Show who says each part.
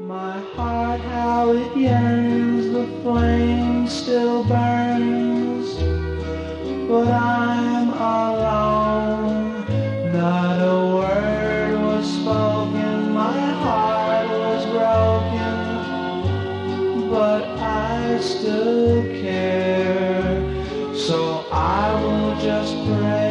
Speaker 1: My heart, how it yearns, the flame still burns, but I'm alone. Not a word was spoken, my heart was broken, but I still care. So I will just pray